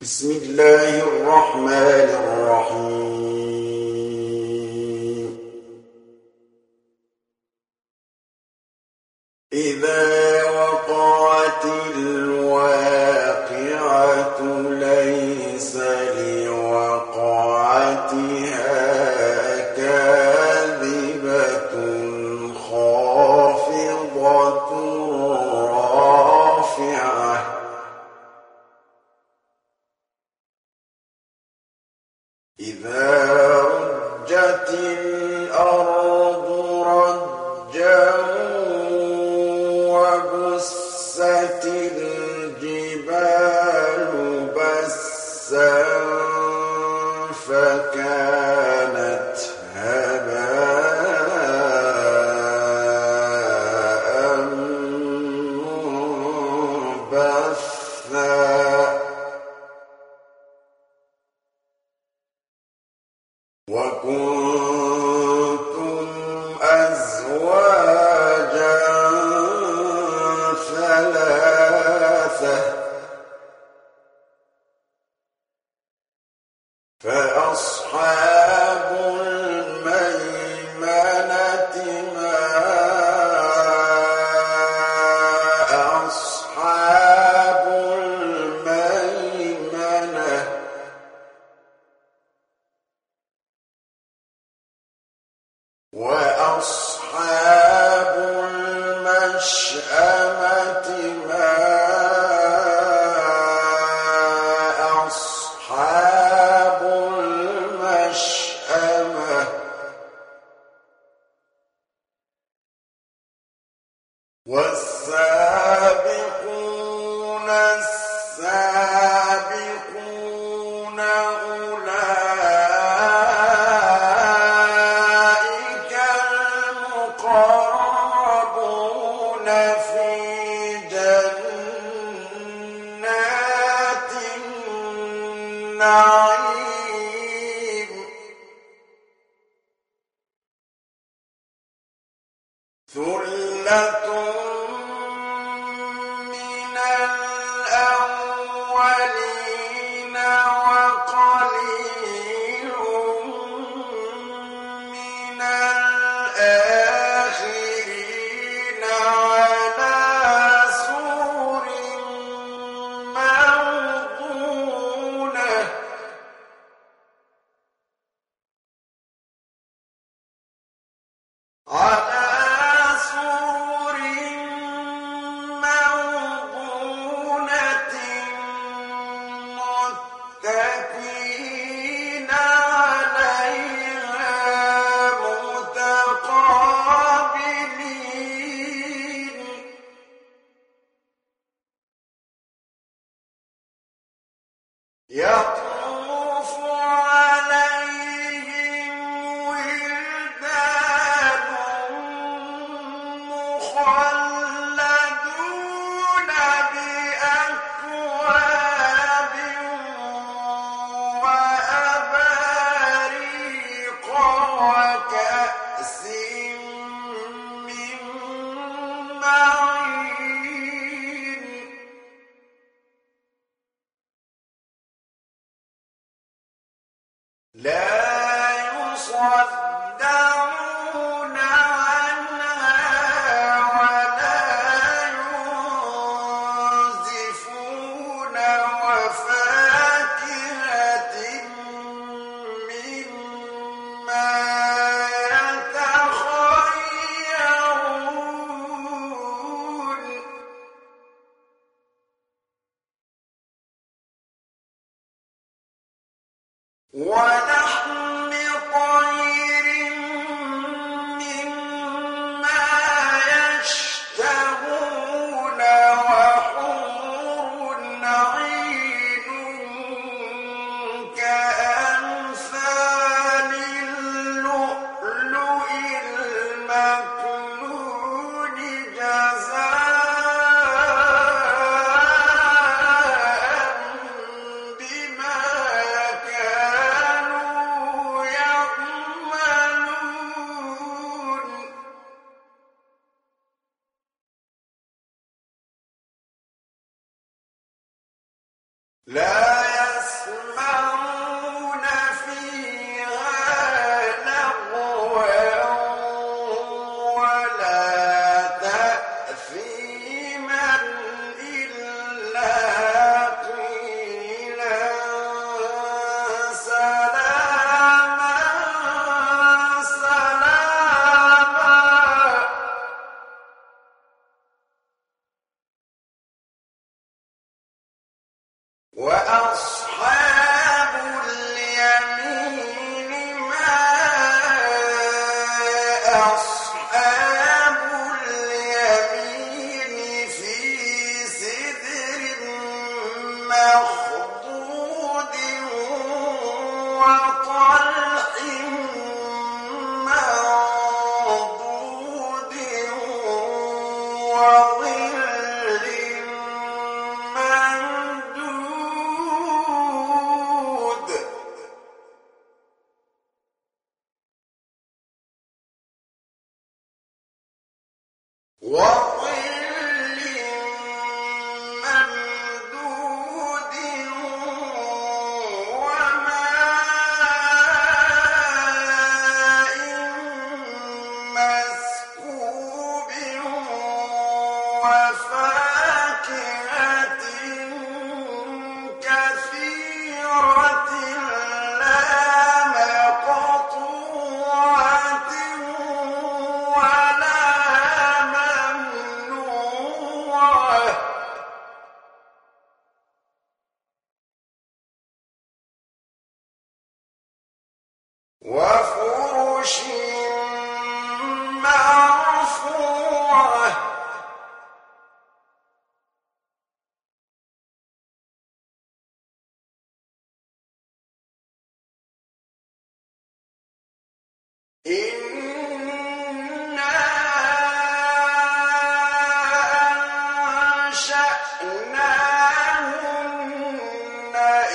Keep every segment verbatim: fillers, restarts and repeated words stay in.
بسم الله الرحمن الرحيم إذا وقعت الواقعة ليس لوقعتها كاذبة خافضة رافعة إذا رجت الأرض رجا وبست الجبال بسا فكانت هباء منبثا وكنتم أزواجا ثلاثة فأصحاب الميمنة ما أصحاب الميمنة وأصحاب المشأمة ما أصحاب المشأمة والسابقون السابقون أولئك المقربون في جنات النعيم ثلة من الأولين وقليل من الآخرين على سرر موضونة على سرر موضونة متكئين عليها متقابلين يطوف عليهم ولدان مخلدون بأكواب وأباريق وكأس من معين لا يصدعون عنها ولا ينزفون وفاكهة مما يتخيرون ولحم طير مما يشتهون وحور عين كأمثال اللؤلؤ المكنون جزاء بما كانوا يعملون لا وأصحاب اليمين ما أصحاب اليمين في سدر مخضود وطلح منضود وظل ممدود وظل ممدود وماء مسكوب وفاكهة كثيرة لا مقطوعة ولا ممنوعة وفرش مرفوعة إنا أنشأناهن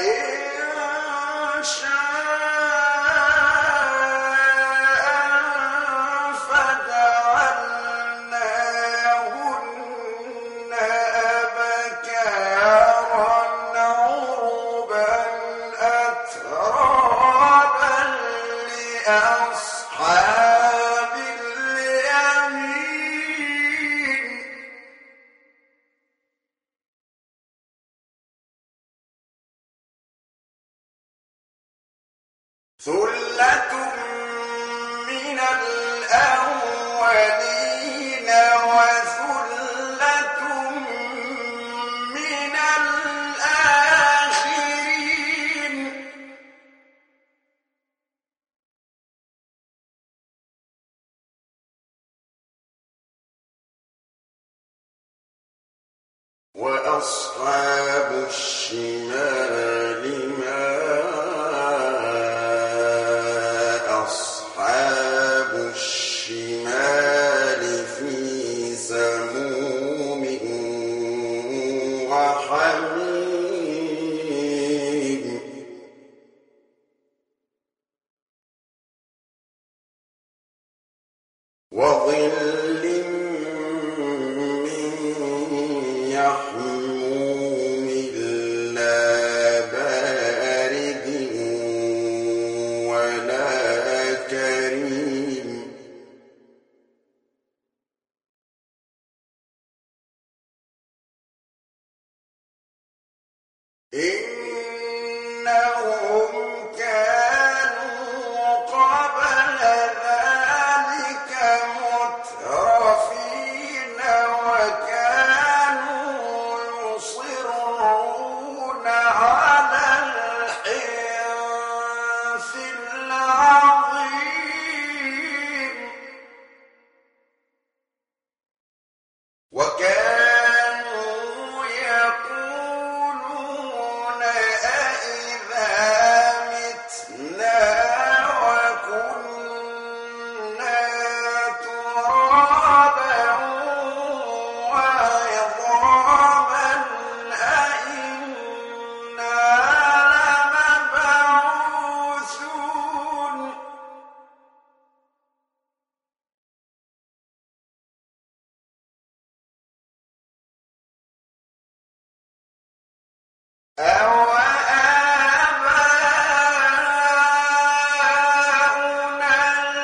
إنشاء فجعلناهن أبكارا عربا أترابا لأصحاب اليمين ثلة من الأولين وثلة من الآخرين وأصحاب الشمال ما أصحاب الشمال في سموم وحميم وظل من يحموم لا بارد ولا كريم إنهم كانوا قبل ذلك مترفين وكانوا يصرون على الحنث العظيم وكانوا يقولون أئذا متنا وكنا ترابا وعظاما أئنا لمبعوثون أَوَآبَاؤُنَا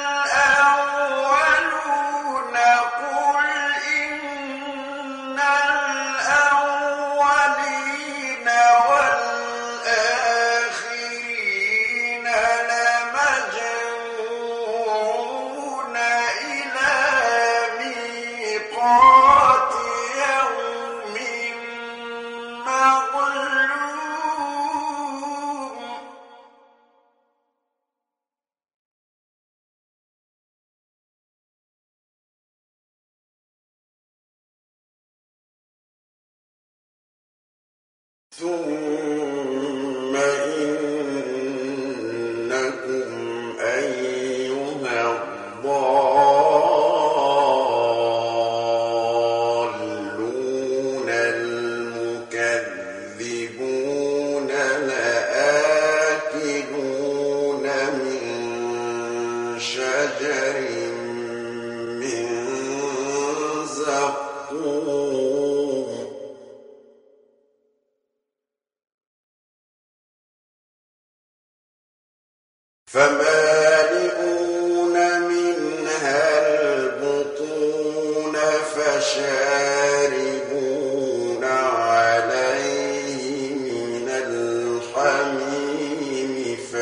الْأَوَّلُونَ قُلْ إِنَّ الْأَوَّلِينَ وَالْآخِرِينَ لَمَجْمُوعُونَ إِلَىٰ مِيقَاتِ يَوْمٍ مَّعْلُومٍ ثم إنكم أيها الضالون المكذبون لآكلون من شجر من زقوم فمالئون منها البطون فشاربون عليه من الحميم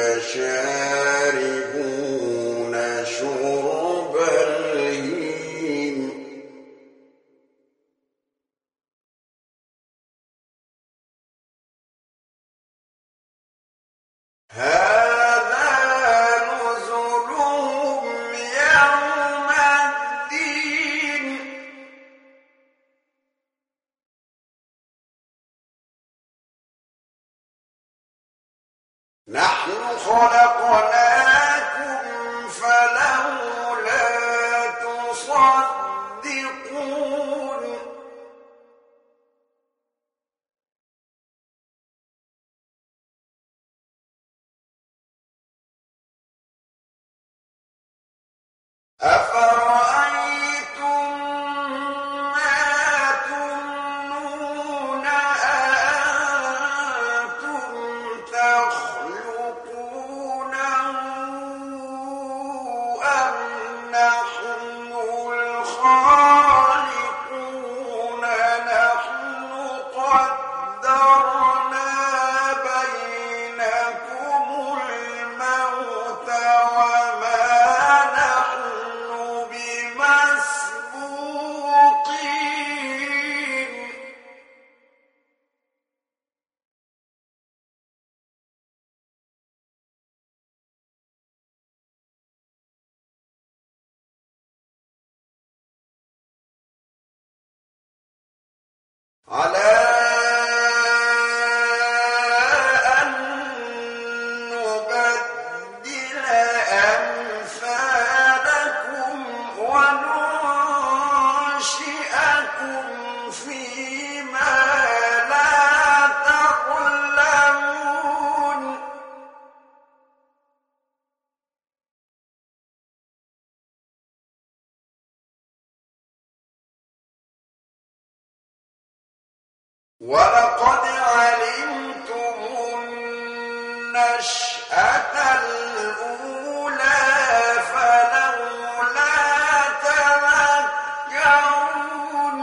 فشاربون شرب الهيم هذا نزلهم يوم الدين نحن خلقناكم فلولا تصدقون أفرأيتم ما تمنون أأنتم تخلقونه أم نحن الخالقون نحن قدرنا بينكم الموت وما نحن بمسبوقين على أن نبدل أمثالكم وننشئكم فيما لا تعلمون ولقد علمتم النشأة الأولى فلولا تذكرون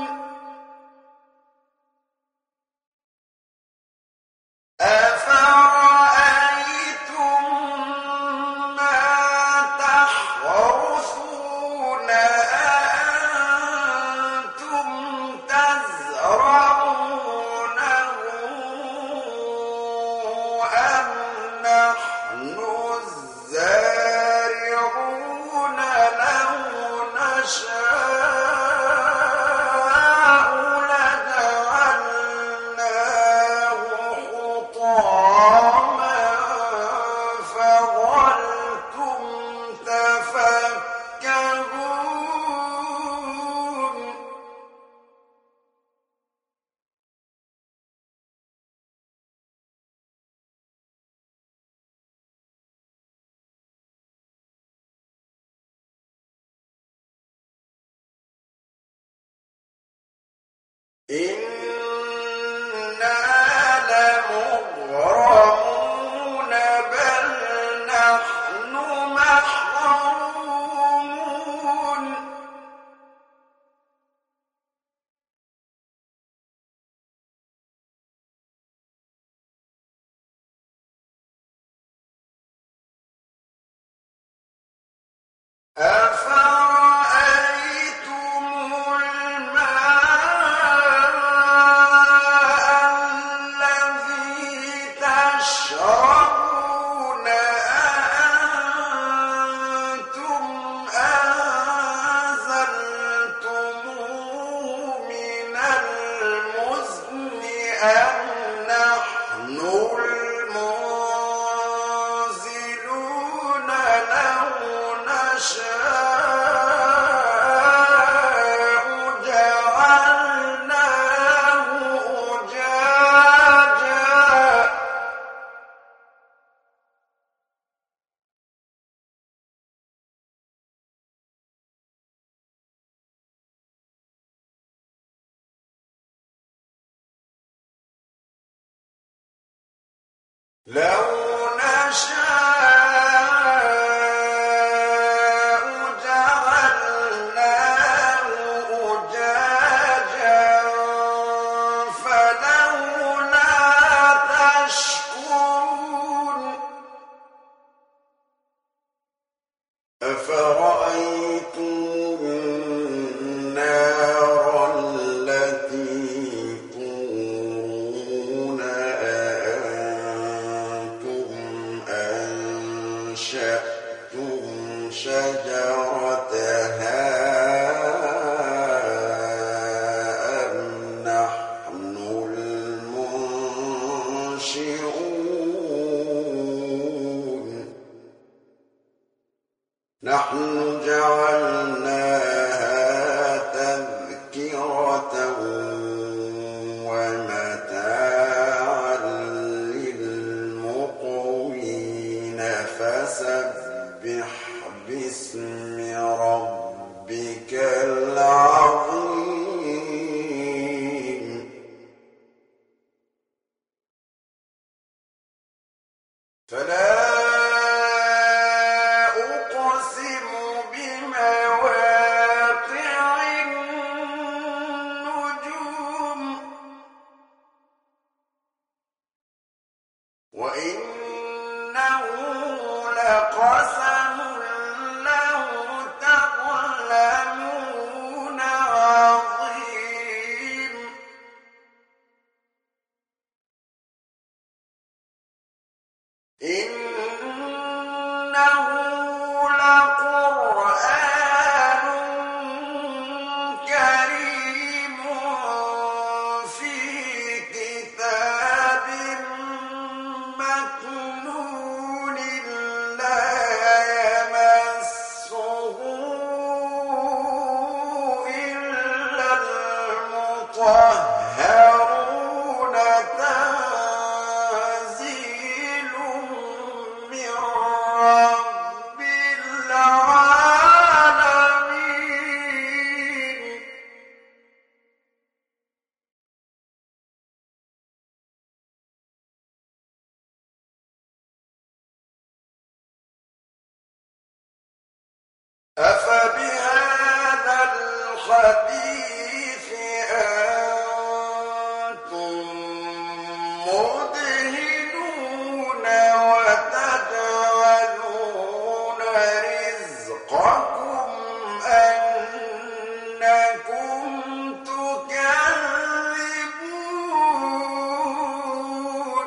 أفرأيتم ما تحرثون أأنتم تزرعونه أم نحن الزارعون لو نشاء لجعلناه حطاما فظلتم تفكهون إنا لمغرمون بل نحن محرومون أفرأيتم الماء الذي تشربون أأنتم أنزلتموه من المزن أم نحن لو نشاء جعلناه أجاجا فلولا تشكرون أفرأيتم النار التي تورون أأنتم أنشأتم شجرتها أم نحن المنشئون نحن جعلناها تذكرة ومتاعا للمقوين فسبح باسم ربك العظيم فلا أقسم بمواقع النجوم وإنه لقسم لو تعلمون عظيم إنه لقرآن كريم في كتاب مكنون لا يمسه إلا المطهرون تنزيل من رب العالمين أفبهذا الحديث أنتم مدهنون وتجعلون رزقكم أنكم تكذبون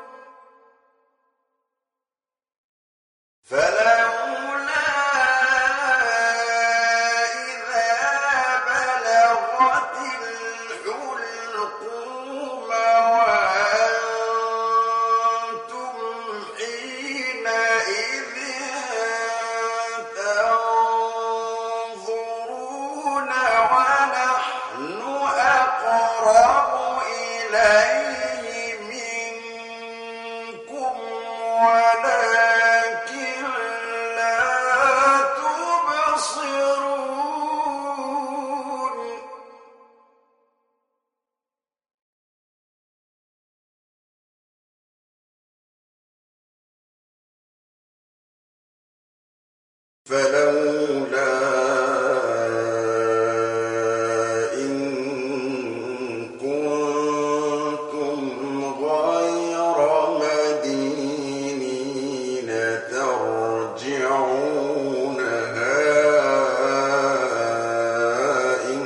فلولا إذا بلغت الحلقوم وأنتم حينئذ تنظرون ونحن أقرب إليه منكم ولكن لا تبصرون فلولا إن كنتم غير مدينين ترجعونها إن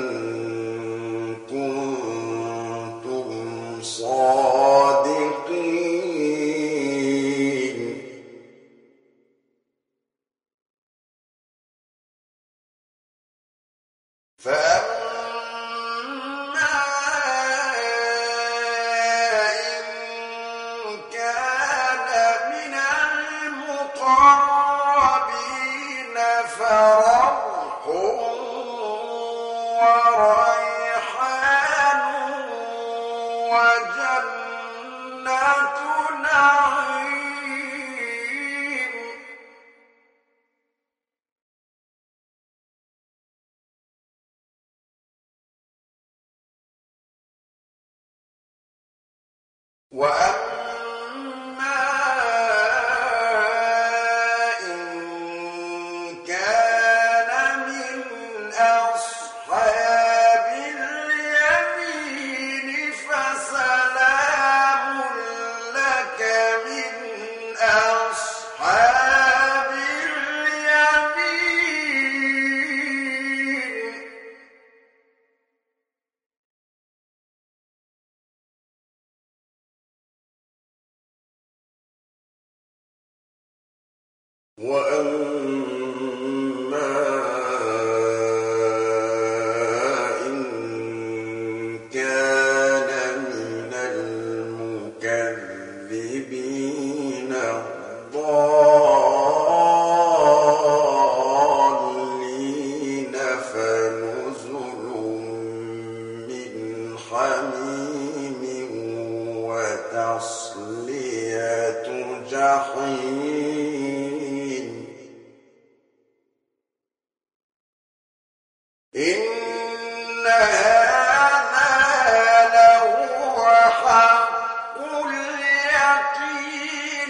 كنتم صادقين فأما إن كان من المقربين فروح وريحان وجنة نعيم وأما وأما إن كان من المكذبين الضالين فنزل من حميم وتصلية جحيم. إن هذا لهو حق اليقين.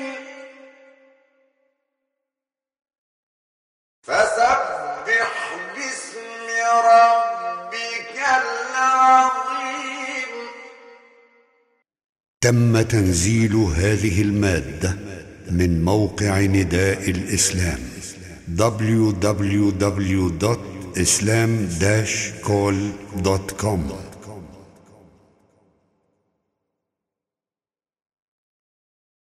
فسبح باسم ربك العظيم. تم تنزيل هذه المادة من موقع نداء الإسلام دبليو دبليو دبليو دوت إسلام داش كول دوت كوم.